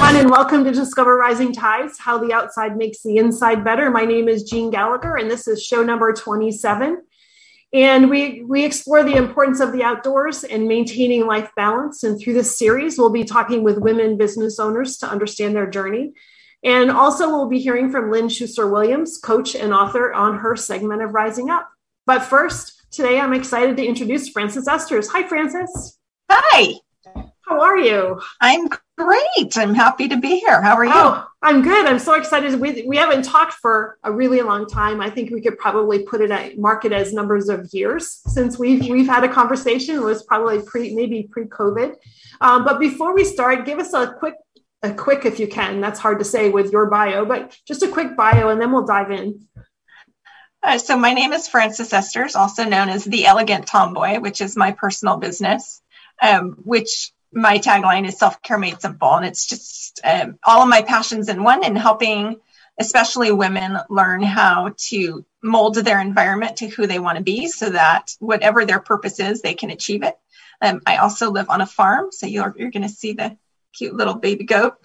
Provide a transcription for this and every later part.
everyone, and welcome to Discover Rising Tides, How the Outside Makes the Inside Better. My name is Jean Gallagher, and this is show number 27. And we explore the importance of the outdoors and maintaining life balance. And through this series, we'll be talking with women business owners to understand their journey. And also, we'll be hearing from Lynn Schuster-Williams, coach and author, on her segment of Rising Up. But first, today I'm excited to introduce Frances Esters. Hi, Frances. Hi. How are you? I'm great. I'm happy to be here. How are you? Oh, I'm good. I'm so excited. We haven't talked for a really long time. I think we could probably mark it as numbers of years since we've had a conversation. It was probably pre-COVID. But before we start, give us a quick, if you can. That's hard to say with your bio, but just a quick bio, and then we'll dive in. So my name is Frances Esters, also known as The Elegant Tomboy, which is my personal business, which my tagline is self-care made simple. And it's just all of my passions in one, and helping especially women learn how to mold their environment to who they want to be so that whatever their purpose is, they can achieve it. I also live on a farm. So you're going to see the cute little baby goat.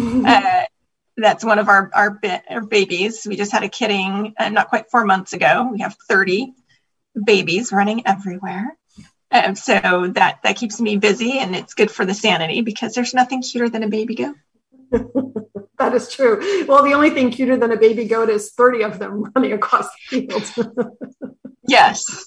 That's one of our babies. We just had a kidding not quite 4 months ago. We have 30 babies running everywhere. So that keeps me busy, and it's good for the sanity because there's nothing cuter than a baby goat. That is true. Well, the only thing cuter than a baby goat is 30 of them running across the field. Yes.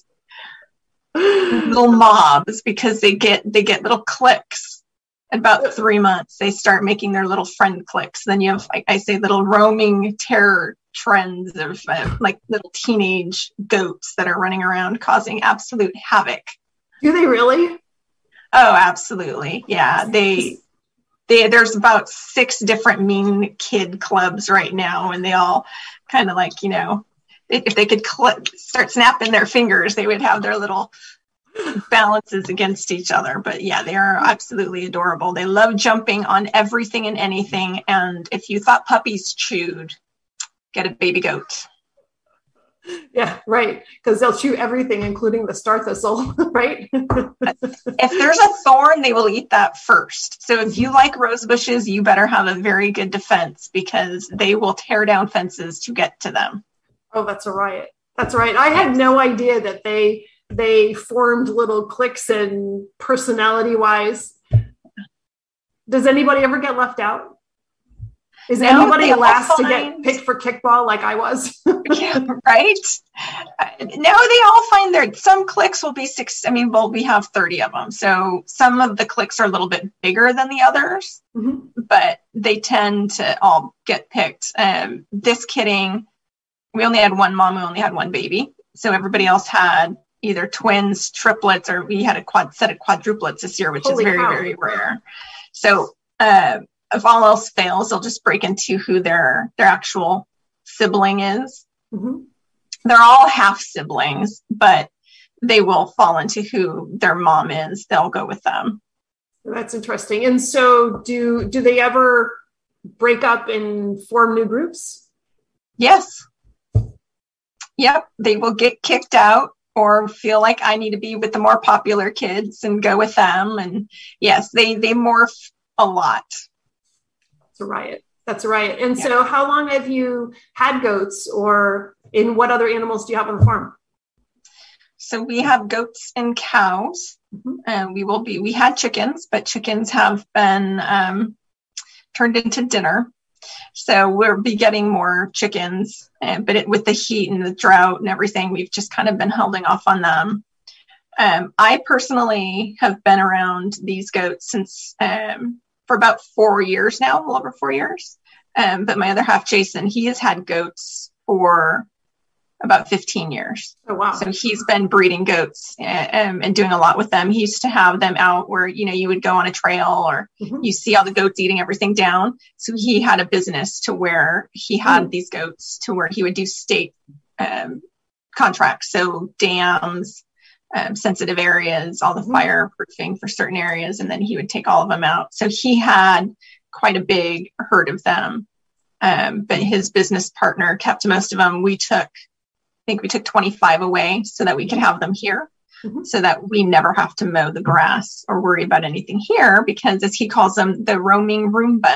Little mobs, because they get little clicks. In about 3 months, they start making their little friend clicks. Then you have, I say, little roaming terror trends of like little teenage goats that are running around causing absolute havoc. Do they really? Oh, absolutely. Yeah. There's about 6 different mean kid clubs right now, and they all kind of like, if they could start snapping their fingers, they would have their little balances against each other. But yeah, they are absolutely adorable. They love jumping on everything and anything. And if you thought puppies chewed, get a baby goat. Yeah, right. Because they'll chew everything, including the star thistle, right? If there's a thorn, they will eat that first. So if you like rose bushes, you better have a very good defense, because they will tear down fences to get to them. Oh, that's a riot. That's right. I had no idea that they formed little cliques, and personality-wise. Does anybody ever get left out? Is anybody last to get picked for kickball like I was? Yeah, right? No, they all find some cliques will be 6. We have 30 of them. So some of the cliques are a little bit bigger than the others, but they tend to all get picked. This kidding, we only had one mom, we only had one baby. So everybody else had either twins, triplets, or we had a set of quadruplets this year, which is very, very rare. So, if all else fails, they'll just break into who their actual sibling is. Mm-hmm. They're all half siblings, but they will fall into who their mom is. They'll go with them. That's interesting. And so do they ever break up and form new groups? Yes. Yep. They will get kicked out or feel like I need to be with the more popular kids and go with them. And yes, they morph a lot. That's a riot. And so how long have you had goats, or in what other animals do you have on the farm? So we have goats and cows, and we had chickens, but chickens have been turned into dinner. So we'll be getting more chickens, but with the heat and the drought and everything, we've just kind of been holding off on them. I personally have been around these goats since for about 4 years now, a little over 4 years. But my other half, Jason, he has had goats for about 15 years. Oh, wow. So he's been breeding goats and doing a lot with them. He used to have them out where, you would go on a trail, or you see all the goats eating everything down. So he had a business to where he had these goats to where he would do state contracts. So dams, sensitive areas, all the fireproofing for certain areas, and then he would take all of them out. So he had quite a big herd of them. But his business partner kept most of them. I think we took 25 away so that we could have them here, so that we never have to mow the grass or worry about anything here, because as he calls them, the roaming Roombas,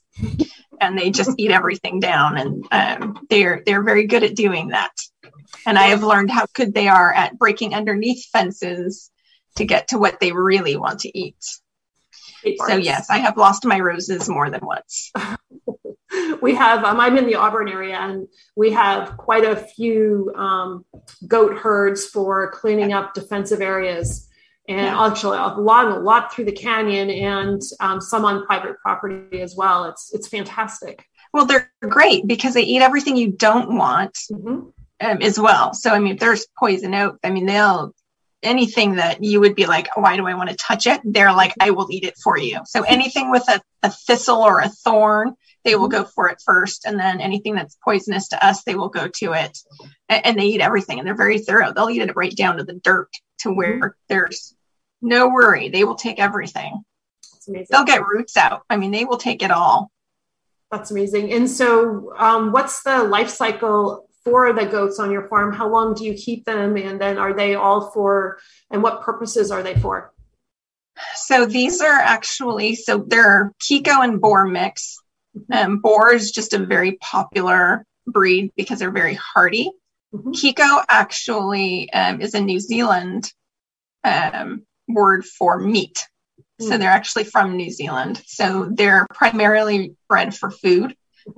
and they just eat everything down. And they're very good at doing that. And I have learned how good they are at breaking underneath fences to get to what they really want to eat. So yes, I have lost my roses more than once. We have, I'm in the Auburn area, and we have quite a few goat herds for cleaning up defensive areas. And actually a lot through the canyon, and some on private property as well. It's fantastic. Well, they're great because they eat everything you don't want as well. So, I mean, if there's poison oak, I mean, anything that you would be like, oh, why do I want to touch it? They're like, I will eat it for you. So anything with a thistle or a thorn, they will go for it first. And then anything that's poisonous to us, they will go to it. And they eat everything. And they're very thorough. They'll eat it right down to the dirt to where there's no worry. They will take everything. They'll get roots out. I mean, they will take it all. That's amazing. And so what's the life cycle for the goats on your farm? How long do you keep them? And then are they all for, and what purposes are they for? So these are actually, they're Kiko and Boer mix. Boer is just a very popular breed because they're very hardy. Kiko actually is a New Zealand word for meat. So they're actually from New Zealand. So they're primarily bred for food.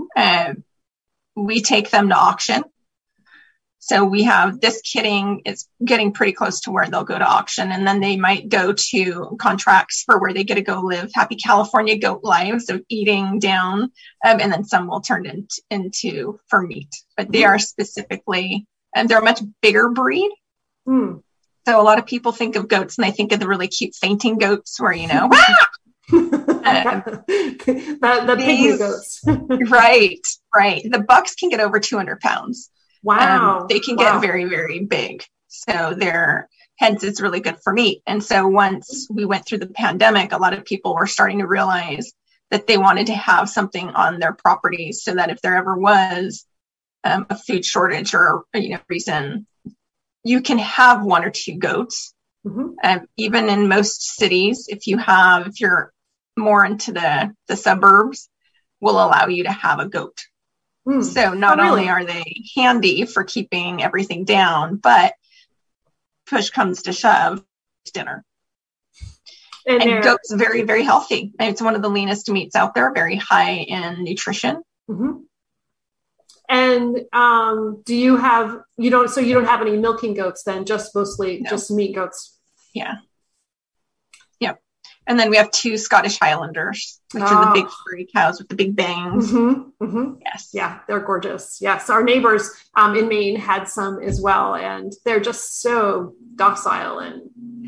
We take them to auction. So we have this kidding is getting pretty close to where they'll go to auction. And then they might go to contracts for where they get to go live happy California goat lives of eating down. And then some will turn into for meat. But they are specifically, and they're a much bigger breed. So a lot of people think of goats and they think of the really cute fainting goats where, you know, the pygmy goats. Right. The bucks can get over 200 pounds. Wow. They can get very, very big. So hence it's really good for meat. And so once we went through the pandemic, a lot of people were starting to realize that they wanted to have something on their properties so that if there ever was a food shortage or, reason, you can have one or two goats. Even in most cities, if you're more into the suburbs, will allow you to have a goat. So not only are they handy for keeping everything down, but push comes to shove, it's dinner. And goat's very, very healthy. And it's one of the leanest meats out there, very high in nutrition. And you don't have any milking goats then, just mostly just meat goats? Yeah. Yep. And then we have 2 Scottish Highlanders, which are the big furry cows with the big bangs. Yes. Yeah, they're gorgeous. Yes. Our neighbors in Maine had some as well, and they're just so docile and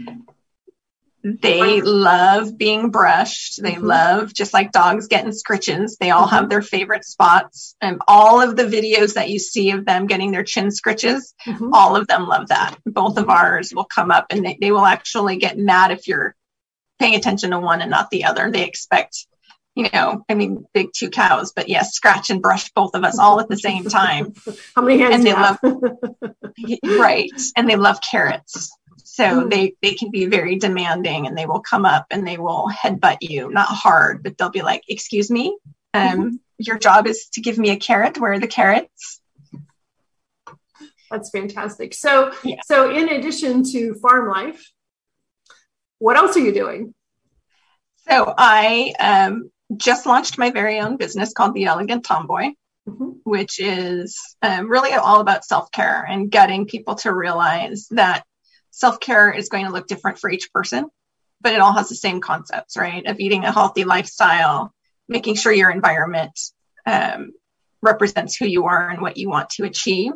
they love being brushed. They love, just like dogs getting scritches. They all have their favorite spots. And all of the videos that you see of them getting their chin scritches, all of them love that. Both of ours will come up and they will actually get mad if you're paying attention to one and not the other. They expect, big 2 cows, but yes, scratch and brush both of us all at the same time. How many hands and do you have? Right. And they love carrots. So they can be very demanding, and they will come up and they will headbutt you, not hard, but they'll be like, excuse me, your job is to give me a carrot. Where are the carrots? That's fantastic. So in addition to farm life, what else are you doing? So I just launched my very own business called The Elegant Tomboy, which is really all about self-care and getting people to realize that self-care is going to look different for each person, but it all has the same concepts, right? Of eating a healthy lifestyle, making sure your environment represents who you are and what you want to achieve.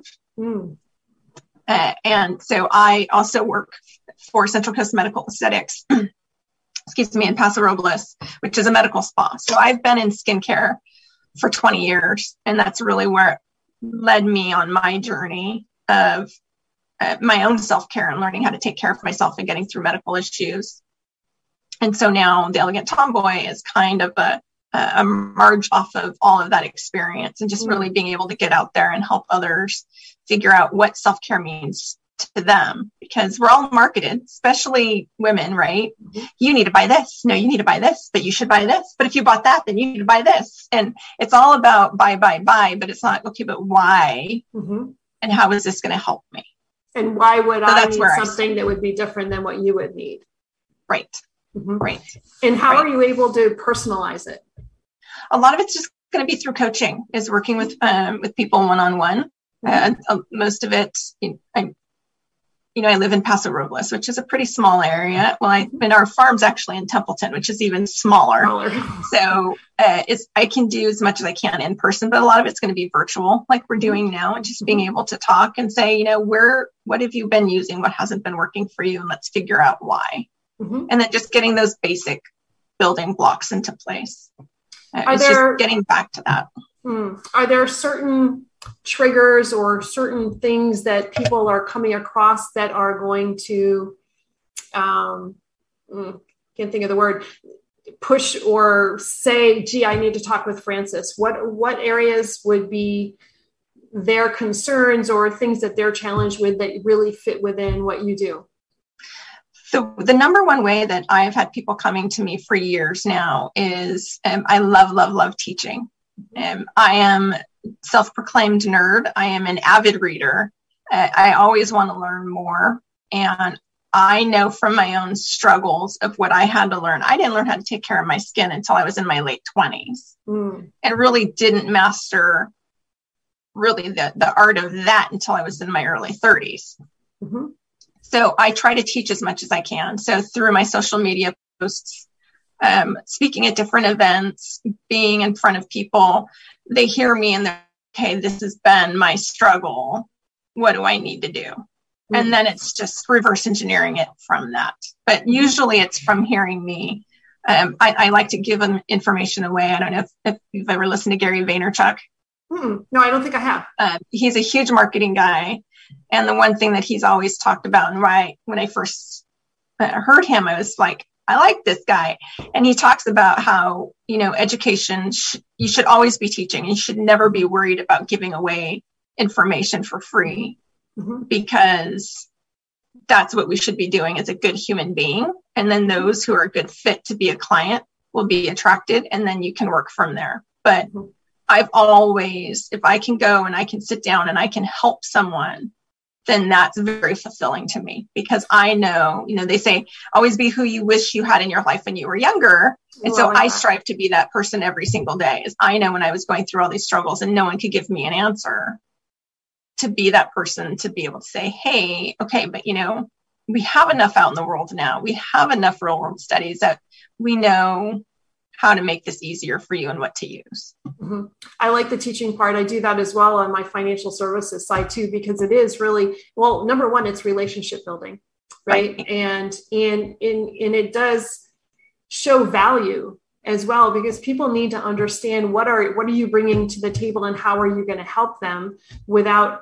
And so I also work for Central Coast Medical Aesthetics, in Paso Robles, which is a medical spa. So I've been in skincare for 20 years, and that's really where it led me on my journey of my own self-care and learning how to take care of myself and getting through medical issues. And so now The Elegant Tomboy is kind of a merge off of all of that experience and just really being able to get out there and help others figure out what self-care means to them, because we're all marketed, especially women, right? Mm-hmm. You need to buy this. No, you need to buy this, but you should buy this. But if you bought that, then you need to buy this. And it's all about buy, but it's not, okay, but why? Mm-hmm. And how is this going to help me? And why would I need something that would be different than what you would need? Right. Mm-hmm. Right. And how are you able to personalize it? A lot of it's just going to be through coaching, is working with people one-on-one. Most of it, I live in Paso Robles, which is a pretty small area. Well, our farm's actually in Templeton, which is even smaller. So I can do as much as I can in person, but a lot of it's going to be virtual, like we're doing now, and just being able to talk and say, what have you been using? What hasn't been working for you? And let's figure out why. Mm-hmm. And then just getting those basic building blocks into place. Just getting back to that. Are there certain triggers or certain things that people are coming across that are going to, can't think of the word, push or say, gee, I need to talk with Frances? What areas would be their concerns or things that they're challenged with that really fit within what you do? So the number one way that I've had people coming to me for years now is I love teaching. I am self-proclaimed nerd. I am an avid reader. I always want to learn more. And I know from my own struggles of what I had to learn. I didn't learn how to take care of my skin until I was in my late 20s and really didn't master really the art of that until I was in my early 30s. Mm-hmm. So I try to teach as much as I can. So through my social media posts, speaking at different events, being in front of people, they hear me and they're, okay, this has been my struggle. What do I need to do? Mm-hmm. And then it's just reverse engineering it from that. But usually it's from hearing me. I like to give them information away. I don't know if you've ever listened to Gary Vaynerchuk. No, I don't think I have. He's a huge marketing guy. And the one thing that he's always talked about, and when I first heard him, I was like, I like this guy. And he talks about how, education, you should always be teaching. You should never be worried about giving away information for free, because that's what we should be doing as a good human being. And then those who are a good fit to be a client will be attracted, and then you can work from there. But I've always, if I can go and I can sit down and I can help someone, then that's very fulfilling to me, because I know, they say, always be who you wish you had in your life when you were younger. And so I strive to be that person every single day. As I know when I was going through all these struggles and no one could give me an answer, to be that person, to be able to say, hey, okay, but we have enough out in the world now. We have enough real world studies that we know how to make this easier for you and what to use. Mm-hmm. I like the teaching part. I do that as well on my financial services side too, because it is really, well, number one, it's relationship building, right? And it does show value as well, because people need to understand what are you bringing to the table and how are you going to help them without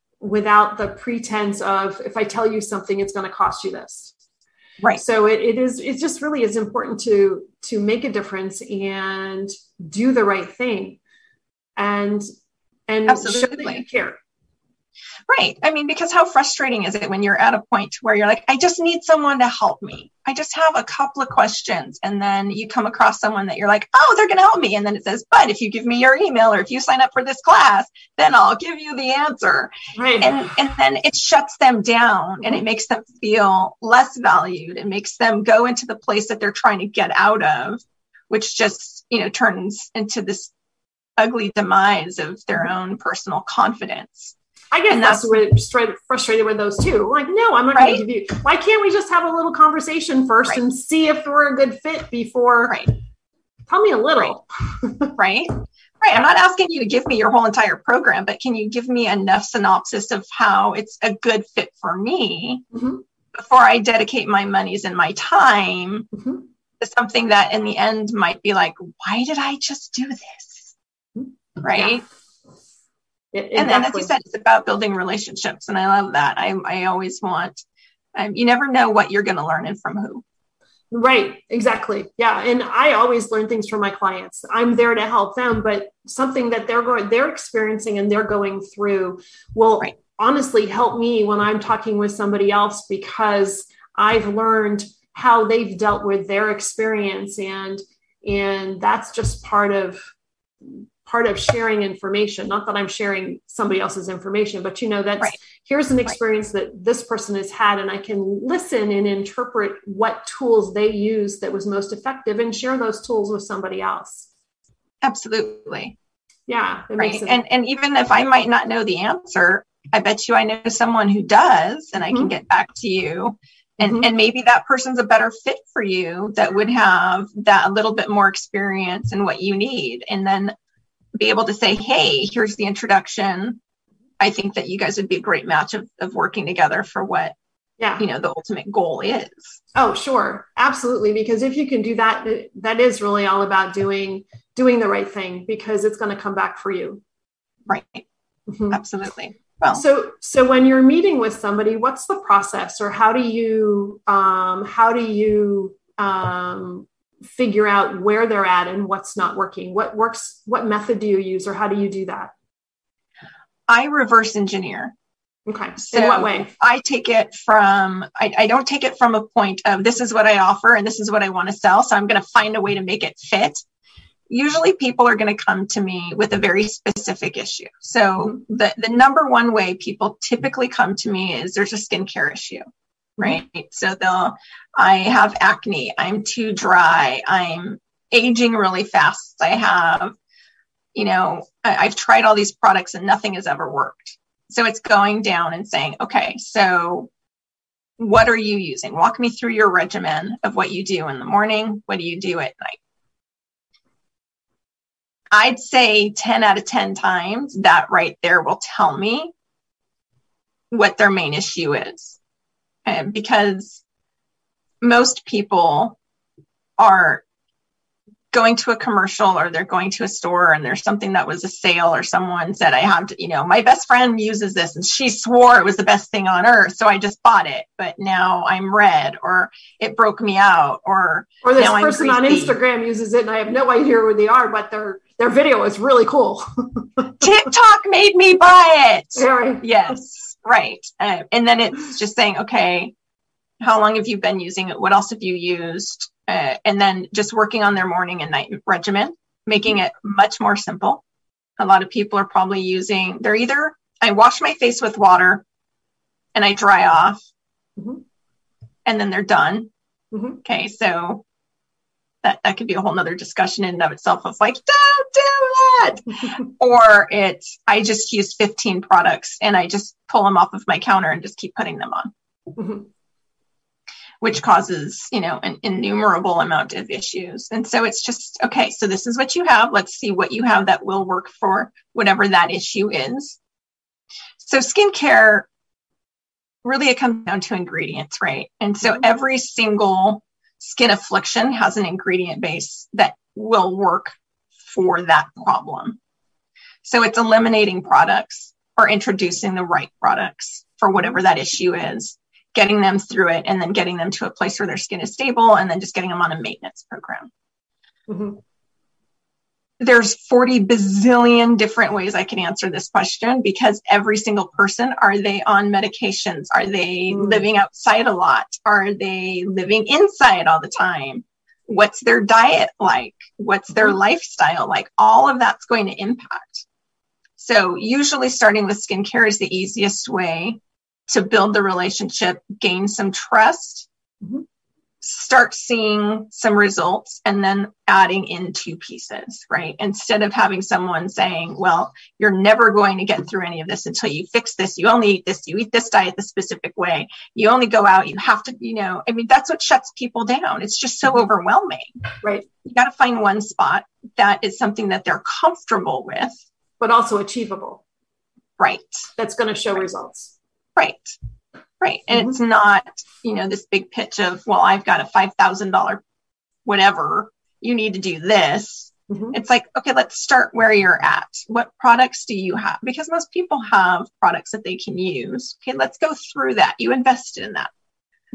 the pretense of, if I tell you something, it's going to cost you this. Right. So it just really is important to make a difference and do the right thing and Absolutely. show that you care. Right. I mean, because how frustrating is it when you're at a point where you're like, I just need someone to help me. I just have a couple of questions. And then you come across someone that you're like, oh, they're going to help me. And then it says, but if you give me your email or if you sign up for this class, then I'll give you the answer. Right. And then it shuts them down and it makes them feel less valued. It makes them go into the place that they're trying to get out of, which just, turns into this ugly demise of their own personal confidence. I get frustrated with those too. Like, no, I'm not going to give you. Why can't we just have a little conversation first and see if we're a good fit before? Right. Tell me a little. Right. I'm not asking you to give me your whole entire program, but can you give me enough synopsis of how it's a good fit for me before I dedicate my monies and my time to something that in the end might be like, why did I just do this? Right. Yeah. And as you said, it's about building relationships. And I love that. I always want, you never know what you're going to learn and from who. Right. Exactly. Yeah. And I always learn things from my clients. I'm there to help them, but something that they're experiencing and they're going through will honestly help me when I'm talking with somebody else, because I've learned how they've dealt with their experience, and that's just part of sharing information. Not that I'm sharing somebody else's information, but that's here's an experience that this person has had, and I can listen and interpret what tools they use that was most effective and share those tools with somebody else. Absolutely. Yeah. Right. And even if I might not know the answer, I bet you I know someone who does, and I can get back to you. And maybe that person's a better fit for you, that would have that a little bit more experience in what you need. And then be able to say, hey, here's the introduction. I think that you guys would be a great match of working together for what, the ultimate goal is. Oh, sure. Absolutely. Because if you can do that, that is really all about doing the right thing, because it's going to come back for you. Right. Mm-hmm. Absolutely. Well, so when you're meeting with somebody, what's the process, or how do you figure out where they're at and what's not working? What works? What method do you use, or how do you do that? I reverse engineer. Okay. So in what way? I take it from, I don't take it from a point of this is what I offer and this is what I want to sell, so I'm going to find a way to make it fit. Usually people are going to come to me with a very specific issue. So the number one way people typically come to me is there's a skincare issue, right? So I have acne, I'm too dry, I'm aging really fast. I have, I've tried all these products and nothing has ever worked. So it's going down and saying, okay, so what are you using? Walk me through your regimen of what you do in the morning. What do you do at night? I'd say 10 out of 10 times that right there will tell me what their main issue is. Because most people are going to a commercial, or they're going to a store and there's something that was a sale, or someone said, I have to, my best friend uses this and she swore it was the best thing on earth, so I just bought it, but now I'm red, or it broke me out, or this person on Instagram uses it and I have no idea who they are, but their video is really cool. TikTok made me buy it. Right. Yes. Right. And then it's just saying, okay, how long have you been using it? What else have you used? And then just working on their morning and night regimen, making it much more simple. A lot of people are probably they're either, I wash my face with water and I dry off and then they're done. Okay. So that could be a whole nother discussion in and of itself of like, don't do that. Or I just use 15 products and I just pull them off of my counter and just keep putting them on. Which causes, an innumerable amount of issues. And so it's just, okay, so this is what you have. Let's see what you have that will work for whatever that issue is. So skincare, really it comes down to ingredients, right? And so every single skin affliction has an ingredient base that will work for that problem. So it's eliminating products or introducing the right products for whatever that issue is, getting them through it, and then getting them to a place where their skin is stable, and then just getting them on a maintenance program. There's 40 bazillion different ways I can answer this question, because every single person, are they on medications? Are they living outside a lot? Are they living inside all the time? What's their diet like? What's their lifestyle like? All of that's going to impact. So usually starting with skincare is the easiest way to build the relationship, gain some trust, start seeing some results, and then adding in 2 pieces, right? Instead of having someone saying, well, you're never going to get through any of this until you fix this. You only eat this, you eat this diet the specific way. You only go out, you have to, that's what shuts people down. It's just so overwhelming, right? You got to find one spot that is something that they're comfortable with, but also achievable, right? That's going to show results. Right. And it's not, this big pitch of, well, I've got a $5,000 whatever, you need to do this. It's like, okay, let's start where you're at. What products do you have? Because most people have products that they can use. Okay, let's go through that. You invested in that.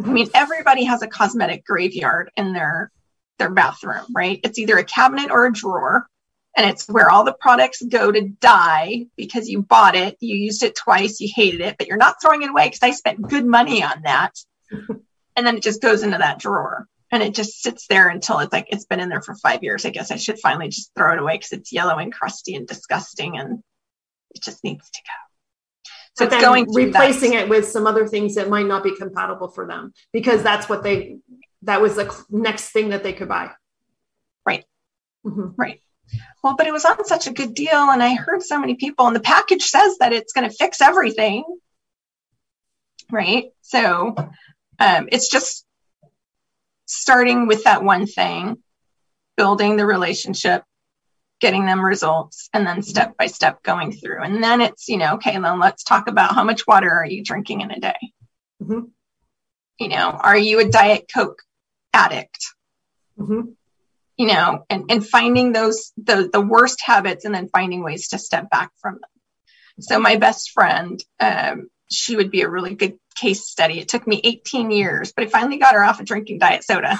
I mean, everybody has a cosmetic graveyard in their bathroom, right? It's either a cabinet or a drawer, and it's where all the products go to die because you bought it, you used it twice, you hated it, but you're not throwing it away because I spent good money on that. And then it just goes into that drawer and it just sits there until it's like, it's been in there for 5 years. I guess I should finally just throw it away because it's yellow and crusty and disgusting and it just needs to go. So but it's going replacing it with some other things that might not be compatible for them because that was the next thing that they could buy. Right. Mm-hmm. Right. Well, but it was on such a good deal. And I heard so many people, and the package says that it's going to fix everything. Right. So it's just starting with that one thing, building the relationship, getting them results, and then step by step going through. And then it's, okay, then let's talk about how much water are you drinking in a day? Mm-hmm. Are you a Diet Coke addict? Mm-hmm. And finding the worst habits and then finding ways to step back from them. So my best friend, she would be a really good case study. It took me 18 years, but I finally got her off of drinking diet soda.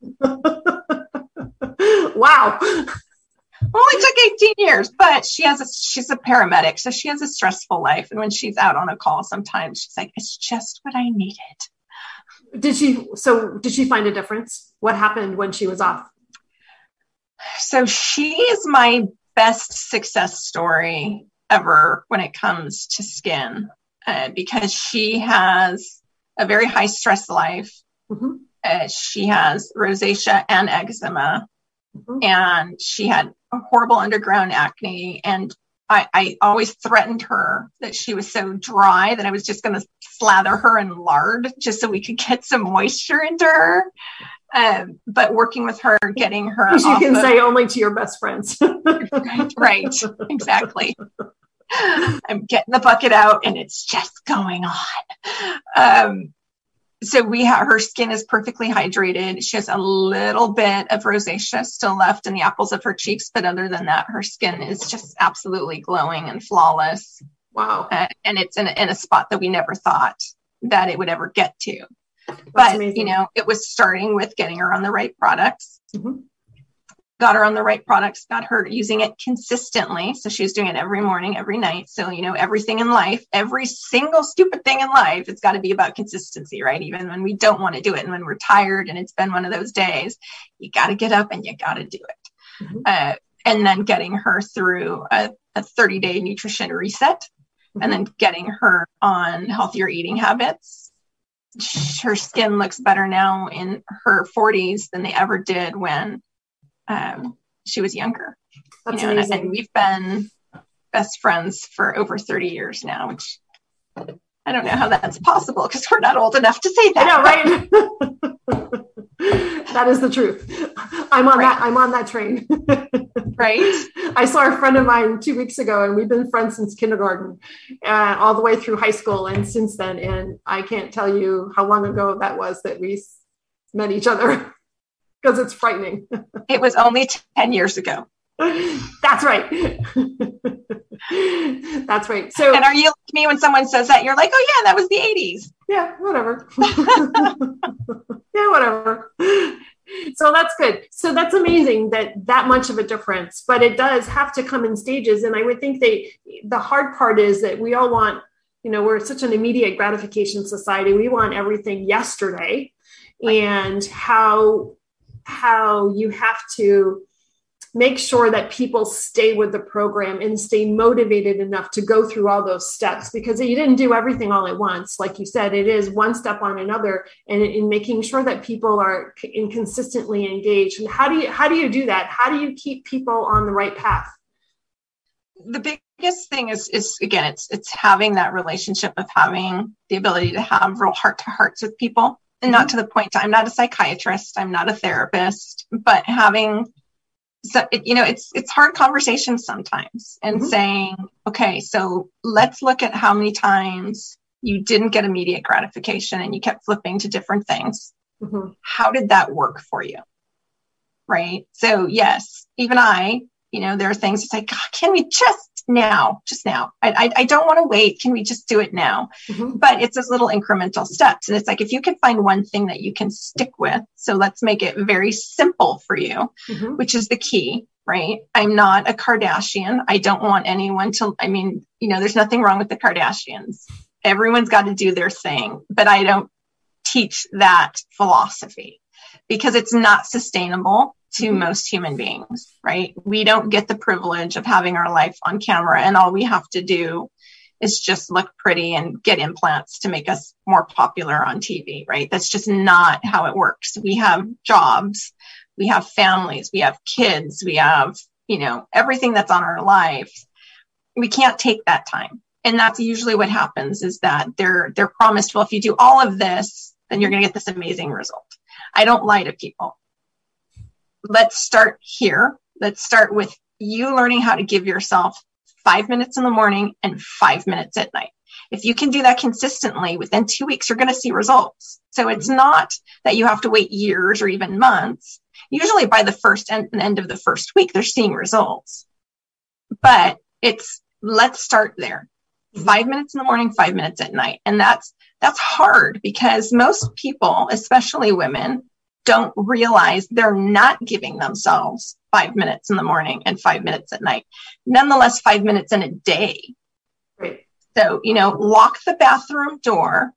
Wow. Only took 18 years, but she's a paramedic, so she has a stressful life. And when she's out on a call, sometimes she's like, it's just what I needed. Did she find a difference? What happened when she was off? So she is my best success story ever when it comes to skin, because she has a very high stress life. Mm-hmm. She has rosacea and eczema, mm-hmm. and she had a horrible underground acne. And I always threatened her that she was so dry that I was just going to slather her in lard just so we could get some moisture into her. But working with her, getting her. As you can say only to your best friends. right, exactly. I'm getting the bucket out and it's just going on. So her skin is perfectly hydrated. She has a little bit of rosacea still left in the apples of her cheeks. But other than that, her skin is just absolutely glowing and flawless. Wow. And it's in a spot that we never thought that it would ever get to. That's but, amazing. It was starting with getting her on the right products. Mm-hmm. Got her on the right products, got her using it consistently. So she was doing it every morning, every night. So, everything in life, every single stupid thing in life, it's got to be about consistency, right? Even when we don't want to do it and when we're tired and it's been one of those days, you got to get up and you got to do it. Mm-hmm. And then getting her through a 30-day nutrition reset, mm-hmm. and then getting her on healthier eating habits. Her skin looks better now in her 40s than they ever did when she was younger. That's amazing. And we've been best friends for over 30 years now, which I don't know how that's possible because we're not old enough to say that. I know, right? That is the truth. I'm on that train. Right. I saw a friend of mine 2 weeks ago, and we've been friends since kindergarten, all the way through high school and since then. And I can't tell you how long ago that was that we met each other. Because it's frightening. It was only 10 years ago. That's right. That's right. So, and are you like me when someone says that? You're like, oh yeah, that was the 80s. Yeah, whatever. Yeah, whatever. So that's good. So that's amazing that much of a difference, but it does have to come in stages. And I would think the hard part is that we all want, we're such an immediate gratification society. We want everything yesterday. Right. And how you have to make sure that people stay with the program and stay motivated enough to go through all those steps, because you didn't do everything all at once. Like you said, it is one step on another, and in making sure that people are consistently engaged. And how do you do that? How do you keep people on the right path? The biggest thing is again, it's having that relationship of having the ability to have real heart to hearts with people. And not to the point, I'm not a psychiatrist, I'm not a therapist, but having, it's hard conversations sometimes and mm-hmm. saying, okay, so let's look at how many times you didn't get immediate gratification and you kept flipping to different things. Mm-hmm. How did that work for you? Right. So yes, even there are things it's like, God, can we just now, just now. I don't want to wait. Can we just do it now? Mm-hmm. But it's those little incremental steps. And it's like, if you can find one thing that you can stick with, so let's make it very simple for you, mm-hmm. which is the key, right? I'm not a Kardashian. I don't want anyone to, there's nothing wrong with the Kardashians. Everyone's got to do their thing, but I don't teach that philosophy because it's not sustainable to most human beings, right? We don't get the privilege of having our life on camera, and all we have to do is just look pretty and get implants to make us more popular on TV, right? That's just not how it works. We have jobs, we have families, we have kids, we have, everything that's on our life. We can't take that time. And that's usually what happens, is that they're promised, well, if you do all of this, then you're going to get this amazing result. I don't lie to people. Let's start here. Let's start with you learning how to give yourself 5 minutes in the morning and 5 minutes at night. If you can do that consistently, within 2 weeks, you're going to see results. So it's not that you have to wait years or even months. Usually by the first and end of the first week, they're seeing results. But let's start there. 5 minutes in the morning, 5 minutes at night. And that's hard because most people, especially women, don't realize they're not giving themselves 5 minutes in the morning and 5 minutes at night. Nonetheless, 5 minutes in a day. Right. So, lock the bathroom door.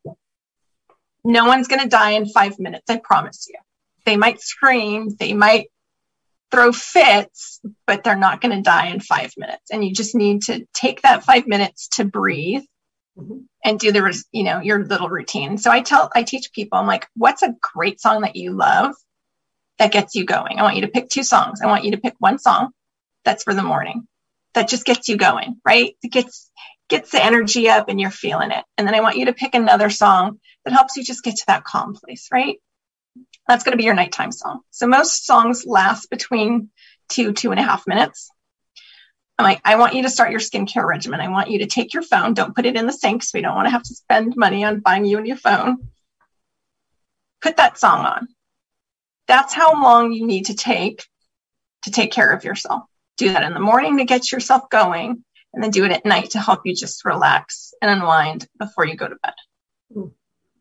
No one's going to die in 5 minutes. I promise you. They might scream. They might throw fits, but they're not going to die in 5 minutes. And you just need to take that 5 minutes to breathe. Mm-hmm. And do your little routine. So I teach people, I'm like, what's a great song that you love that gets you going? I want you to pick 2 songs. I want you to pick one song that's for the morning that just gets you going, right? It gets the energy up and you're feeling it. And then I want you to pick another song that helps you just get to that calm place, right? That's going to be your nighttime song. So most songs last between 2.5 minutes. I'm like, I want you to start your skincare regimen. I want you to take your phone. Don't put it in the sink, so we don't want to have to spend money on buying you a new phone. Put that song on. That's how long you need to take care of yourself. Do that in the morning to get yourself going, and then do it at night to help you just relax and unwind before you go to bed. Mm.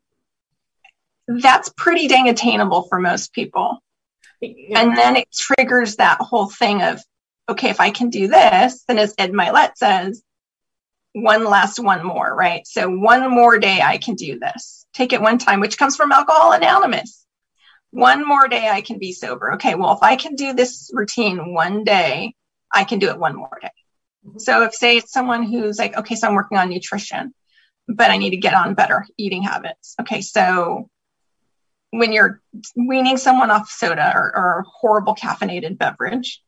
That's pretty dang attainable for most people. Yeah. And then it triggers that whole thing of, okay, if I can do this, then as Ed Mylett says, one more, right? So one more day I can do this. Take it one time, which comes from Alcohol Anonymous. One more day I can be sober. Okay, well, if I can do this routine one day, I can do it one more day. Mm-hmm. So if, say, it's someone who's like, okay, so I'm working on nutrition, but I need to get on better eating habits. Okay, so when you're weaning someone off soda or horrible caffeinated beverage,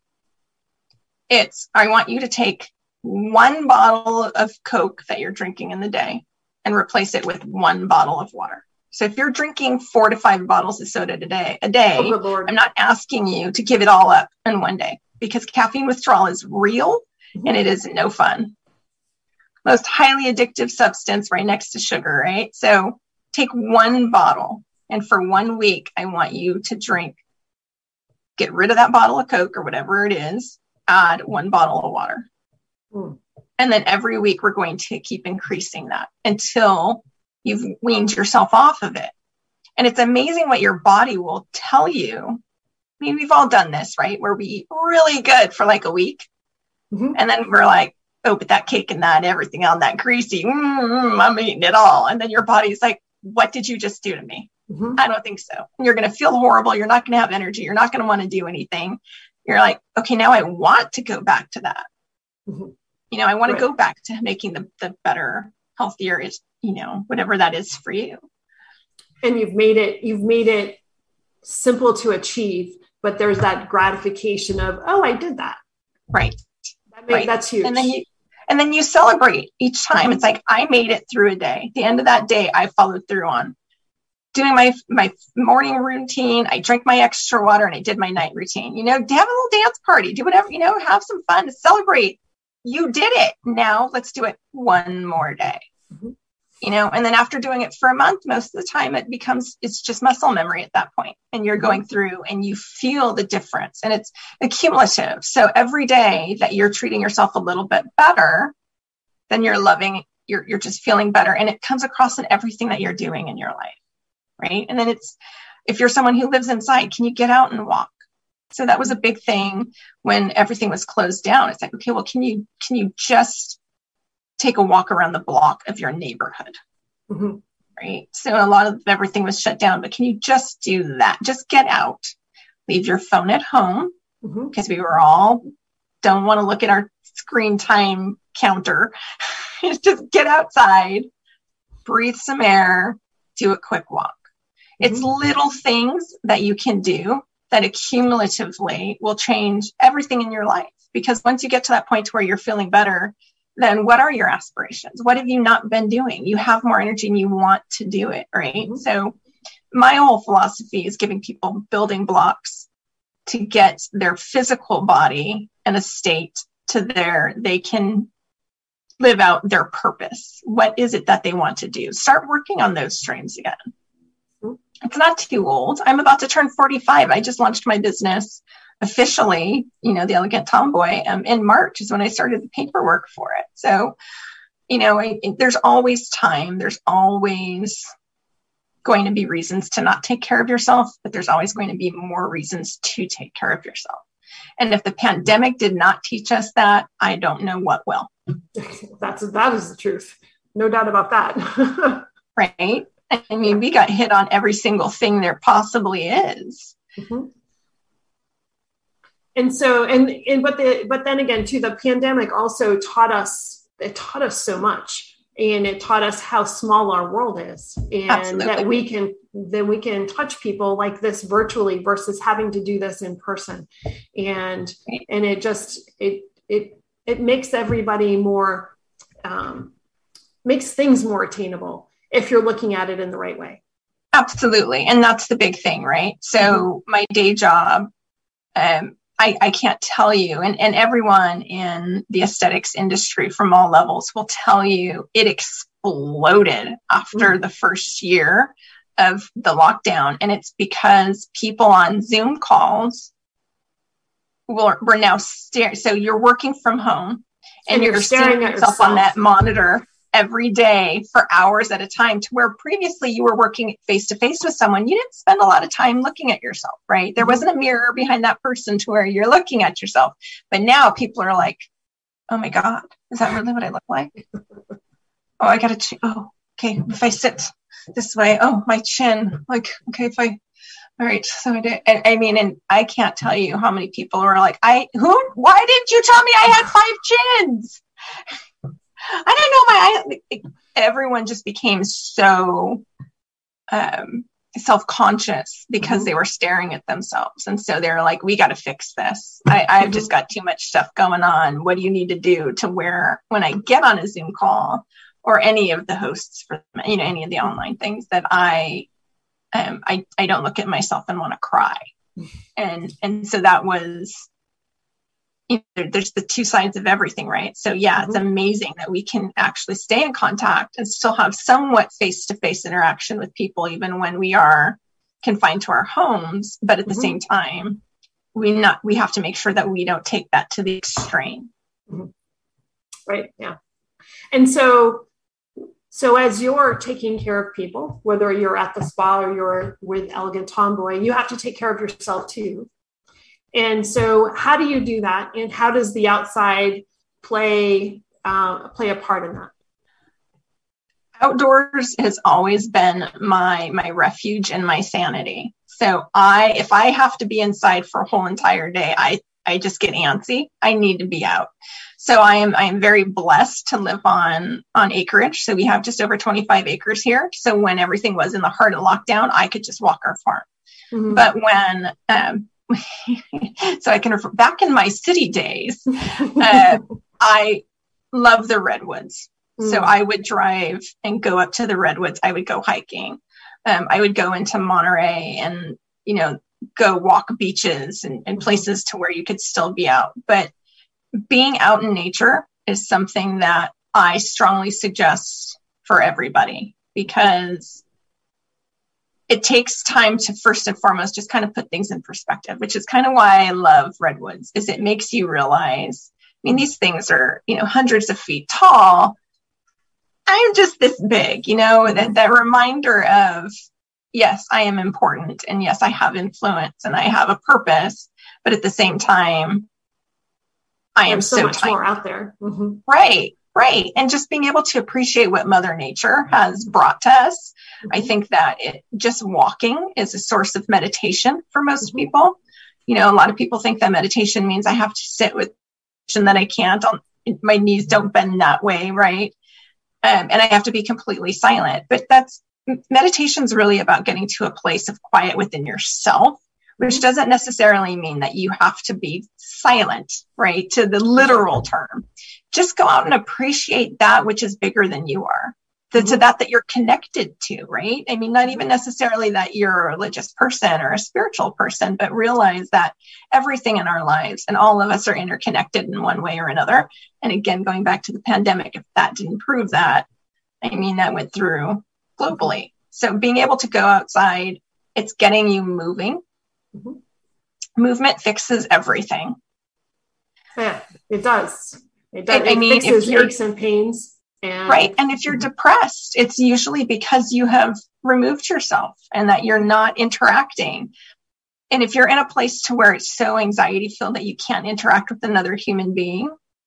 I want you to take one bottle of Coke that you're drinking in the day and replace it with one bottle of water. So if you're drinking 4 to 5 bottles of soda a day, I'm not asking you to give it all up in one day, because caffeine withdrawal is real and it is no fun. Most highly addictive substance right next to sugar, right? So take one bottle, and for 1 week, I want you to get rid of that bottle of Coke or whatever it is. Add 1 bottle of water. And then every week we're going to keep increasing that until you've weaned yourself off of it. And it's amazing what your body will tell you. I mean, we've all done this, right? Where we eat really good for like a week. Mm-hmm. And then we're like, oh, but that cake and that, everything on that greasy, I'm eating it all. And then your body's like, what did you just do to me? Mm-hmm. I don't think so. And you're going to feel horrible. You're not going to have energy. You're not going to want to do anything. You're like, okay, now I want to go back to that. Mm-hmm. I want to go back to making the better, healthier, whatever that is for you. And you've made it simple to achieve, but there's that gratification of, oh, I did that. Right. That's huge. And then you celebrate each time. Mm-hmm. It's like, I made it through a day. At the end of that day, I followed through on doing my morning routine. I drank my extra water and I did my night routine. Have a little dance party, do whatever, have some fun to celebrate. You did it. Now let's do it one more day. Mm-hmm. and then after doing it for a month, most of the time it's just muscle memory at that point. And you're going through and you feel the difference, and it's accumulative. So every day that you're treating yourself a little bit better, then you're just feeling better. And it comes across in everything that you're doing in your life. Right. And then if you're someone who lives inside, can you get out and walk? So that was a big thing when everything was closed down. It's like, okay, well, can you just take a walk around the block of your neighborhood? Mm-hmm. Right. So a lot of everything was shut down, but can you just do that? Just get out, leave your phone at home, because we were all don't want to look at our screen time counter. Just get outside, breathe some air, do a quick walk. It's little things that you can do that accumulatively will change everything in your life. Because once you get to that point where you're feeling better, then what are your aspirations? What have you not been doing? You have more energy and you want to do it, right? So my whole philosophy is giving people building blocks to get their physical body in a state they can live out their purpose. What is it that they want to do? Start working on those streams again. It's not too old. I'm about to turn 45. I just launched my business officially, the Elegant Tomboy, in March is when I started the paperwork for it. So, there's always time. There's always going to be reasons to not take care of yourself, but there's always going to be more reasons to take care of yourself. And if the pandemic did not teach us that, I don't know what will. That is the truth. No doubt about that. Right. I mean, we got hit on every single thing there possibly is. And so, but then again, too, the pandemic also taught us so much, and it taught us how small our world is, and Absolutely. that we can touch people like this virtually versus having to do this in person. And it makes everybody more, makes things more attainable if you're looking at it in the right way. Absolutely. And that's the big thing, right? So my day job, I can't tell you, and everyone in the aesthetics industry from all levels will tell you it exploded after the first year of the lockdown. And it's because people on Zoom calls were now staring. So you're working from home and you're staring at yourself on that monitor every day for hours at a time, to where previously you were working face to face with someone. You didn't spend a lot of time looking at yourself, right? There wasn't a mirror behind that person to where you're looking at yourself. But now people are like, oh my God, is that really what I look like? Oh, I got to, okay. If I sit this way, my chin, like, okay, all right. So and I can't tell you how many people are like, why didn't you tell me I had 5 chins? I don't know. Everyone just became so self-conscious because they were staring at themselves. And so they're like, we got to fix this. I've just got too much stuff going on. What do you need to do to where when I get on a Zoom call or any of the hosts for, any of the online things, that I don't look at myself and want to cry. And so that was, there's the two sides of everything, right? So it's amazing that we can actually stay in contact and still have somewhat face-to-face interaction with people, even when we are confined to our homes. But at the same time, we have to make sure that we don't take that to the extreme. Right. Yeah. And so as you're taking care of people, whether you're at the spa or you're with Elegant Tomboy, you have to take care of yourself too. And so how do you do that? And how does the outside play a part in that? Outdoors has always been my refuge and my sanity. So if I have to be inside for a whole entire day, I just get antsy. I need to be out. So I am very blessed to live on acreage. So we have just over 25 acres here. So when everything was in the heart of lockdown, I could just walk our farm. But when so I can refer back in my city days, I love the redwoods. So I would drive and go up to the redwoods. I would go hiking. I would go into Monterey and, go walk beaches and places to where you could still be out. But being out in nature is something that I strongly suggest for everybody, because it takes time to first and foremost just kind of put things in perspective, which is kind of why I love redwoods, is it makes you realize, I mean, these things are, hundreds of feet tall. I'm just this big, that reminder of, yes, I am important. And yes, I have influence and I have a purpose, but at the same time, I am so much tiny. More out there. Mm-hmm. Right. And just being able to appreciate what Mother Nature has brought to us. Mm-hmm. I think that just walking is a source of meditation for most mm-hmm. people. A lot of people think that meditation means I have to sit with and that I can't, my knees don't bend that way. Right. And I have to be completely silent, but meditation's really about getting to a place of quiet within yourself, which doesn't necessarily mean that you have to be silent, right? To the literal term. Just go out and appreciate that which is bigger than you are, to that you're connected to, right? I mean, not even necessarily that you're a religious person or a spiritual person, but realize that everything in our lives and all of us are interconnected in one way or another. And again, going back to the pandemic, if that didn't prove that, I mean, that went through globally. So being able to go outside, it's getting you moving. Mm-hmm. Movement fixes everything. Yeah, it does. It fixes aches and pains. Right. And if you're depressed, it's usually because you have removed yourself and that you're not interacting. And if you're in a place to where it's so anxiety filled that you can't interact with another human being,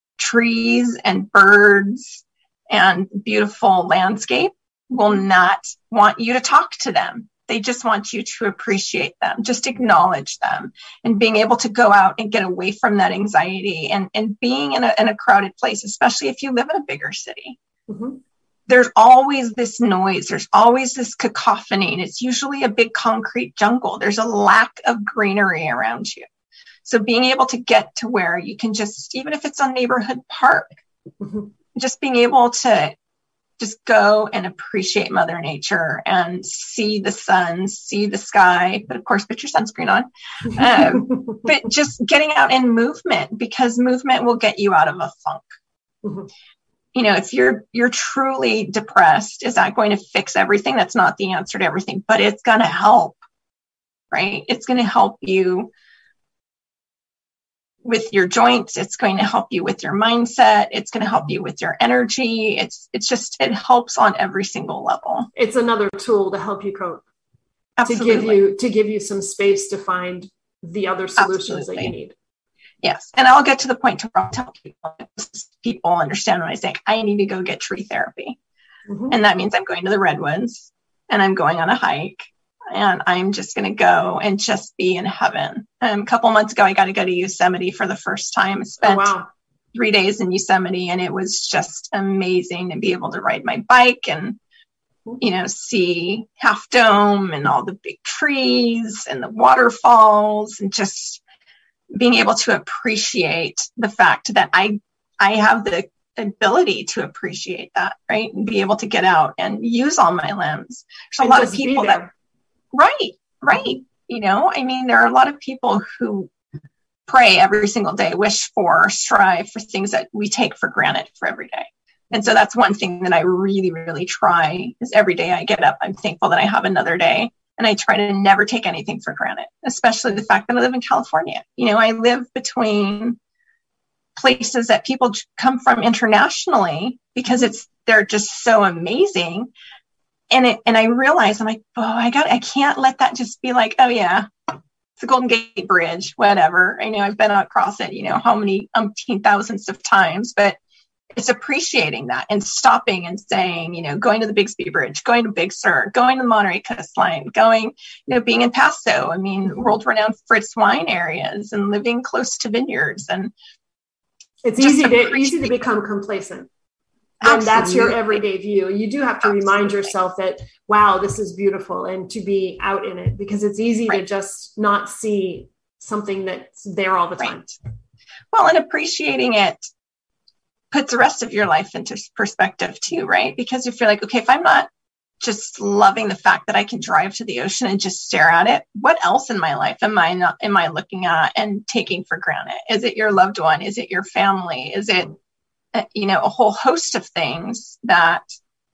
trees and birds and beautiful landscape will not want you to talk to them. They just want you to appreciate them, just acknowledge them, and being able to go out and get away from that anxiety and being in a crowded place, especially if you live in a bigger city. Mm-hmm. There's always this noise. There's always this cacophony, and it's usually a big concrete jungle. There's a lack of greenery around you. So being able to get to where you can just, even if it's a neighborhood park, mm-hmm. just being able to just go and appreciate Mother Nature and see the sun, see the sky, but of course, put your sunscreen on. But just getting out in movement, because movement will get you out of a funk. Mm-hmm. If you're truly depressed, is that going to fix everything? That's not the answer to everything, but it's going to help, right? It's going to help you with your joints. It's going to help you with your mindset. It's going to help you with your energy. It helps on every single level. It's another tool to help you cope. Absolutely. To give you some space to find the other solutions that you need. Yes. And I'll get to the point where I'll tell people understand when I say I need to go get tree therapy. Mm-hmm. And that means I'm going to the redwoods and I'm going on a hike. And I'm just going to go and just be in heaven. A couple months ago, I got to go to Yosemite for the first time. I spent 3 days in Yosemite, and it was just amazing to be able to ride my bike and, see Half Dome and all the big trees and the waterfalls, and just being able to appreciate the fact that I have the ability to appreciate that, right? And be able to get out and use all my limbs. There's a lot of people that... Right. There are a lot of people who pray every single day, wish for, strive for things that we take for granted for every day. And so that's one thing that I really, really try is every day I get up, I'm thankful that I have another day. And I try to never take anything for granted, especially the fact that I live in California. I live between places that people come from internationally because they're just so amazing. And I realized, I'm like, I can't let that just be like, oh yeah, it's the Golden Gate Bridge, whatever. I know I've been across it, how many umpteen thousands of times, but it's appreciating that and stopping and saying, going to the Bixby Bridge, going to Big Sur, going to the Monterey Coastline, going, being in Paso, world renowned for its wine areas and living close to vineyards. And it's easy to become complacent. And that's your everyday view. You do have to remind yourself that, wow, this is beautiful, and to be out in it, because it's easy to just not see something that's there all the time. Well, and appreciating it puts the rest of your life into perspective too, right? Because if you're like, okay, if I'm not just loving the fact that I can drive to the ocean and just stare at it, what else in my life am I looking at and taking for granted? Is it your loved one? Is it your family? Is it a whole host of things that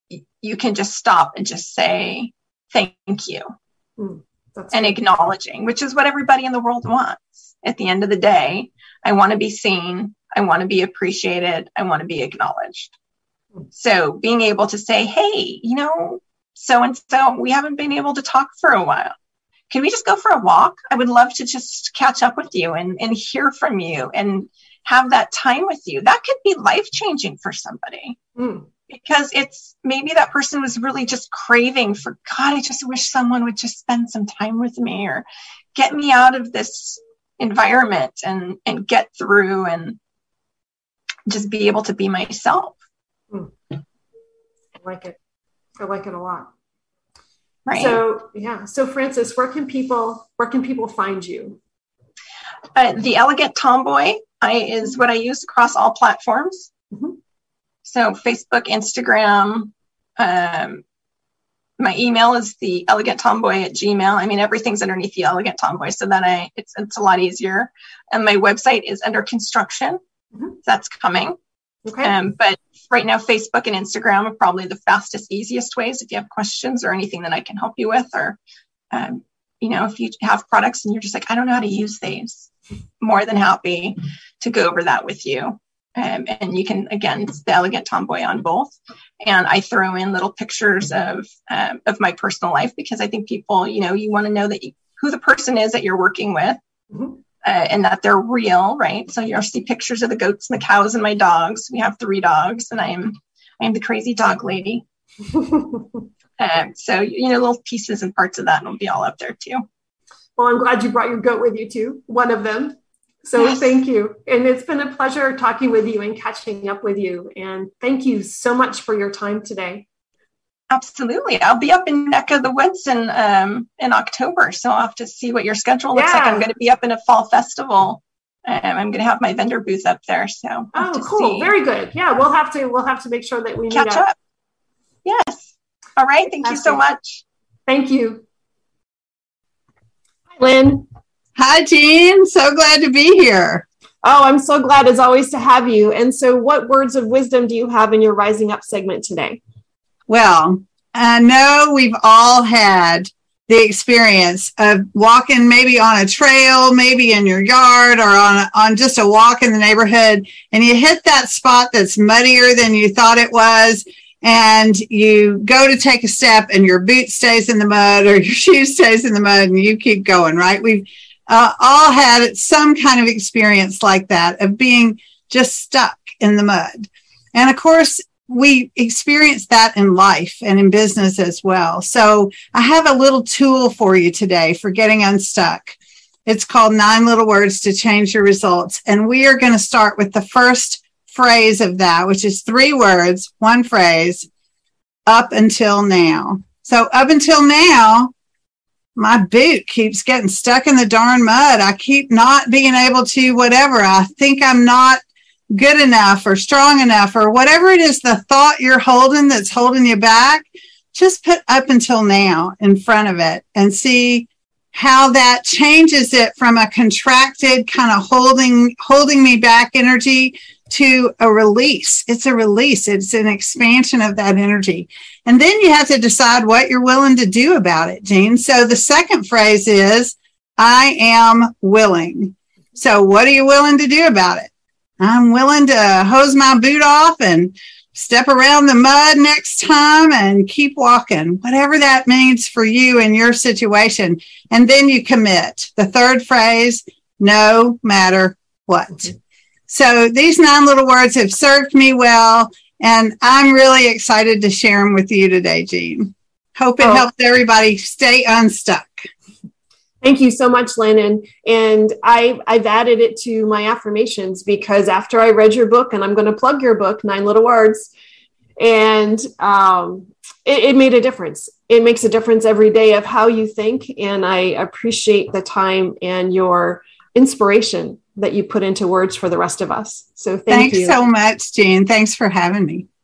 you can just stop and just say, thank you. And acknowledging, which is what everybody in the world wants. At the end of the day, I want to be seen. I want to be appreciated. I want to be acknowledged. So being able to say, hey, so-and-so, we haven't been able to talk for a while. Can we just go for a walk? I would love to just catch up with you and hear from you and have that time with you. That could be life-changing for somebody. Because it's maybe that person was really just craving for, God, I just wish someone would just spend some time with me or get me out of this environment and get through and just be able to be myself. I like it. I like it a lot. Right. So, yeah. So Frances, where can people find you? The Elegant Tomboy is what I use across all platforms. So Facebook, Instagram, my email is the eleganttomboy@gmail. I mean, everything's underneath the Elegant Tomboy, so that it's a lot easier. And my website is under construction. That's coming. Okay. But right now, Facebook and Instagram are probably the fastest, easiest ways if you have questions or anything that I can help you with, or, if you have products and you're just like, I don't know how to use these, more than happy to go over that with you. And you can, again, it's the Elegant Tomboy on both. And I throw in little pictures of my personal life, because I think people, you want to know that who the person is that you're working with. And that they're real, right? So you'll see pictures of the goats and the cows and my dogs. We have 3 dogs, and I am the crazy dog lady. So, little pieces and parts of that will be all up there too. Well, I'm glad you brought your goat with you too, one of them. So yes. Thank you. And it's been a pleasure talking with you and catching up with you. And thank you so much for your time today. Absolutely. I'll be up in neck of the woods in October. So I'll have to see what your schedule looks like. I'm going to be up in a fall festival. I'm going to have my vendor booth up there. So cool. See. Very good. Yeah. We'll have to make sure that we catch up. Yes. All right. Thank you so much. Thank you. Hi, Lynn. Hi, Jean. So glad to be here. Oh, I'm so glad as always to have you. And so what words of wisdom do you have in your Rising Up segment today? Well, I know we've all had the experience of walking maybe on a trail, maybe in your yard, or on just a walk in the neighborhood, and you hit that spot that's muddier than you thought it was, and you go to take a step and your boot stays in the mud or your shoe stays in the mud, and you keep going, right? We've all had some kind of experience like that, of being just stuck in the mud. And of course, we experience that in life and in business as well. So I have a little tool for you today for getting unstuck. It's called 9 Little Words to Change Your Results. And we are going to start with the first phrase of that, which is 3 words, 1 phrase, up until now. So up until now, my boot keeps getting stuck in the darn mud. I keep not being able to whatever. I think I'm not good enough or strong enough, or whatever it is, the thought you're holding that's holding you back, just put up until now in front of it and see how that changes it from a contracted kind of holding me back energy to a release. It's a release. It's an expansion of that energy. And then you have to decide what you're willing to do about it, Jean. So the second phrase is, I am willing. So what are you willing to do about it? I'm willing to hose my boot off and step around the mud next time and keep walking, whatever that means for you in your situation. And then you commit. The third phrase, no matter what. So these 9 little words have served me well, and I'm really excited to share them with you today, Jean. Hope it helps everybody stay unstuck. Thank you so much, Lynn. And I've added it to my affirmations, because after I read your book, and I'm going to plug your book, 9 Little Words, and it made a difference. It makes a difference every day of how you think. And I appreciate the time and your inspiration that you put into words for the rest of us. So thank you. Thanks so much, Jean. Thanks for having me.